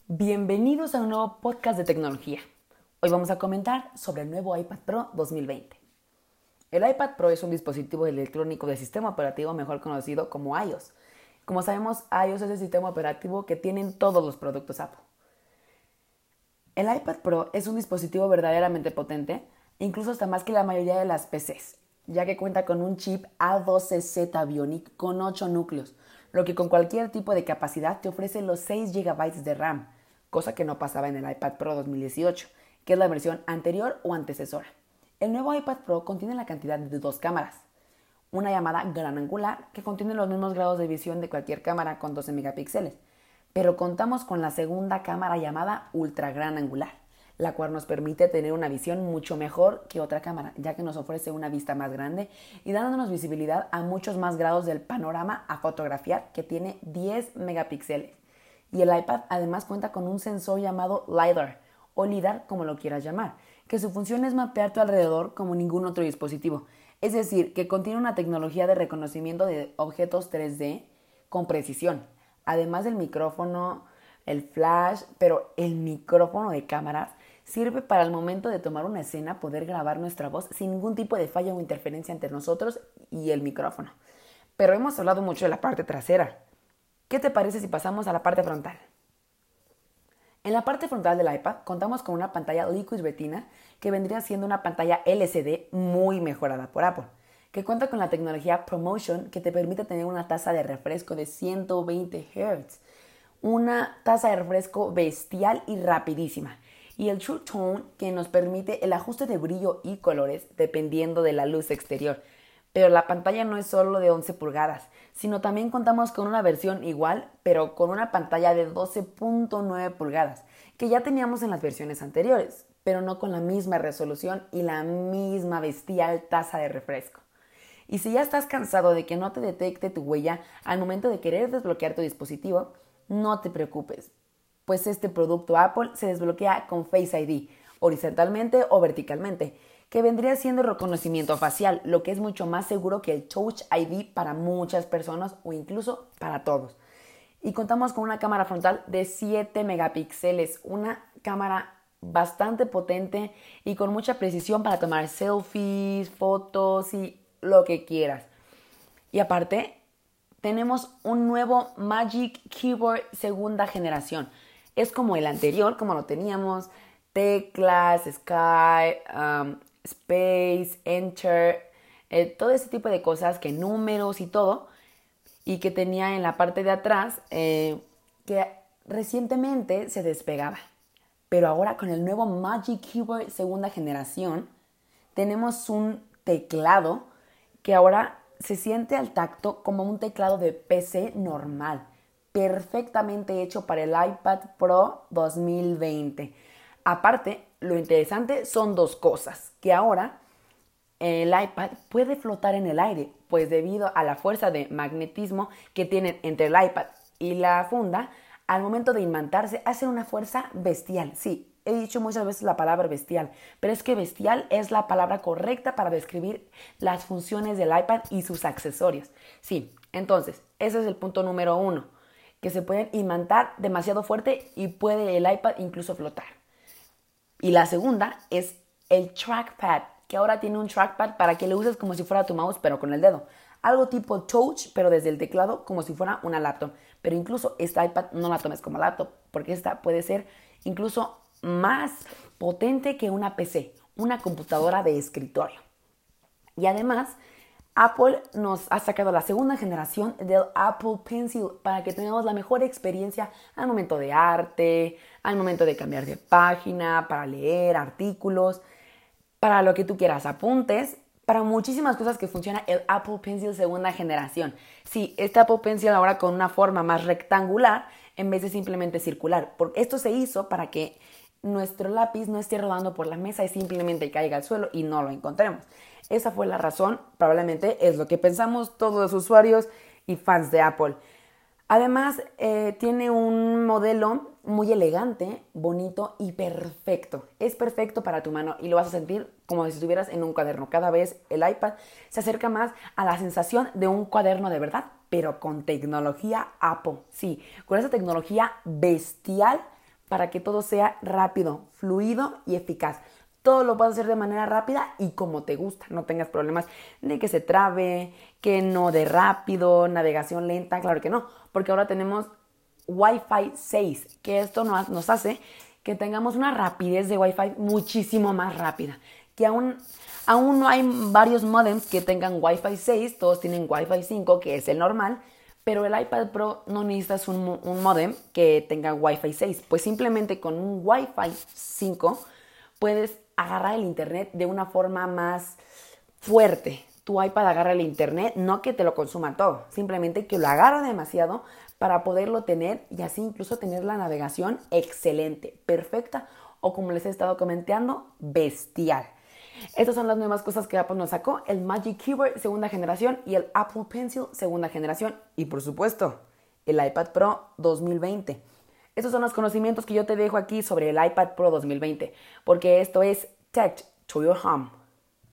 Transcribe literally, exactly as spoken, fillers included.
Bienvenidos a un nuevo podcast de tecnología. Hoy vamos a comentar sobre el nuevo iPad Pro dos mil veinte. El iPad Pro es un dispositivo electrónico de sistema operativo mejor conocido como iOS. Como sabemos, iOS es el sistema operativo que tienen todos los productos Apple. El iPad Pro es un dispositivo verdaderamente potente, incluso hasta más que la mayoría de las P Cs, ya que cuenta con un chip A doce Z Bionic con ocho núcleos, lo que con cualquier tipo de capacidad te ofrece los seis gigabytes de RAM, cosa que no pasaba en el iPad Pro dos mil dieciocho, que es la versión anterior o antecesora. El nuevo iPad Pro contiene la cantidad de dos cámaras, una llamada gran angular, que contiene los mismos grados de visión de cualquier cámara con doce megapíxeles, pero contamos con la segunda cámara llamada ultra gran angular, la cual nos permite tener una visión mucho mejor que otra cámara, ya que nos ofrece una vista más grande y dándonos visibilidad a muchos más grados del panorama a fotografiar, que tiene diez megapíxeles. Y el iPad además cuenta con un sensor llamado LiDAR, o LiDAR como lo quieras llamar, que su función es mapear tu alrededor como ningún otro dispositivo. Es decir, que contiene una tecnología de reconocimiento de objetos tres D con precisión. Además del micrófono, el flash, pero el micrófono de cámaras sirve para el momento de tomar una escena poder grabar nuestra voz sin ningún tipo de falla o interferencia entre nosotros y el micrófono. Pero hemos hablado mucho de la parte trasera. ¿Qué te parece si pasamos a la parte frontal? En la parte frontal del iPad contamos con una pantalla Liquid Retina que vendría siendo una pantalla L C D muy mejorada por Apple, que cuenta con la tecnología ProMotion que te permite tener una tasa de refresco de ciento veinte hertz, una tasa de refresco bestial y rapidísima, y el True Tone que nos permite el ajuste de brillo y colores dependiendo de la luz exterior. Pero la pantalla no es solo de once pulgadas, sino también contamos con una versión igual, pero con una pantalla de doce punto nueve pulgadas, que ya teníamos en las versiones anteriores, pero no con la misma resolución y la misma bestial tasa de refresco. Y si ya estás cansado de que no te detecte tu huella al momento de querer desbloquear tu dispositivo, no te preocupes, pues este producto Apple se desbloquea con Face I D, horizontalmente o verticalmente, que vendría siendo reconocimiento facial, lo que es mucho más seguro que el Touch I D para muchas personas o incluso para todos. Y contamos con una cámara frontal de siete megapíxeles, una cámara bastante potente y con mucha precisión para tomar selfies, fotos y lo que quieras. Y aparte, tenemos un nuevo Magic Keyboard segunda generación. Es como el anterior, como lo teníamos, teclas, Sky, um, Space, Enter, eh, todo ese tipo de cosas, que números y todo, y que tenía en la parte de atrás, eh, que recientemente se despegaba. Pero ahora con el nuevo Magic Keyboard segunda generación, tenemos un teclado que ahora se siente al tacto como un teclado de P C normal, perfectamente hecho para el iPad Pro dos mil veinte. Aparte, lo interesante son dos cosas, que ahora el iPad puede flotar en el aire, pues debido a la fuerza de magnetismo que tienen entre el iPad y la funda, al momento de imantarse hace una fuerza bestial. Sí, he dicho muchas veces la palabra bestial, pero es que bestial es la palabra correcta para describir las funciones del iPad y sus accesorios. Sí, entonces, ese es el punto número uno, que se pueden imantar demasiado fuerte y puede el iPad incluso flotar. Y la segunda es el trackpad, que ahora tiene un trackpad para que lo uses como si fuera tu mouse, pero con el dedo. Algo tipo touch, pero desde el teclado como si fuera una laptop. Pero incluso esta iPad no la tomes como laptop, porque esta puede ser incluso más potente que una P C, una computadora de escritorio. Y además, Apple nos ha sacado la segunda generación del Apple Pencil para que tengamos la mejor experiencia al momento de arte, al momento de cambiar de página, para leer artículos, para lo que tú quieras, apuntes, para muchísimas cosas que funciona el Apple Pencil segunda generación. Sí, este Apple Pencil ahora con una forma más rectangular en vez de simplemente circular. Porque esto se hizo para que nuestro lápiz no esté rodando por la mesa y simplemente caiga al suelo y no lo encontremos. Esa fue la razón, probablemente es lo que pensamos todos los usuarios y fans de Apple. Además, eh, tiene un modelo muy elegante, bonito y perfecto. Es perfecto para tu mano y lo vas a sentir como si estuvieras en un cuaderno. Cada vez el iPad se acerca más a la sensación de un cuaderno de verdad, pero con tecnología Apple. Sí, con esa tecnología bestial para que todo sea rápido, fluido y eficaz. Todo lo puedes hacer de manera rápida y como te gusta. No tengas problemas de que se trabe, que no de rápido, navegación lenta. Claro que no, porque ahora tenemos Wi-Fi seis, que esto nos, nos hace que tengamos una rapidez de Wi-Fi muchísimo más rápida. Que aún, aún no hay varios modems que tengan Wi-Fi seis, todos tienen Wi-Fi cinco, que es el normal, pero el iPad Pro no necesitas un, un modem que tenga Wi-Fi seis, pues simplemente con un Wi-Fi cinco puedes agarrar el internet de una forma más fuerte. Tu iPad agarra el internet, no que te lo consuma todo, simplemente que lo agarra demasiado para poderlo tener y así incluso tener la navegación excelente, perfecta o como les he estado comentando, bestial. Estas son las nuevas cosas que Apple nos sacó, el Magic Keyboard segunda generación y el Apple Pencil segunda generación y por supuesto el iPad Pro dos mil veinte. Estos son los conocimientos que yo te dejo aquí sobre el iPad Pro dos mil veinte porque esto es Tech to Your Home.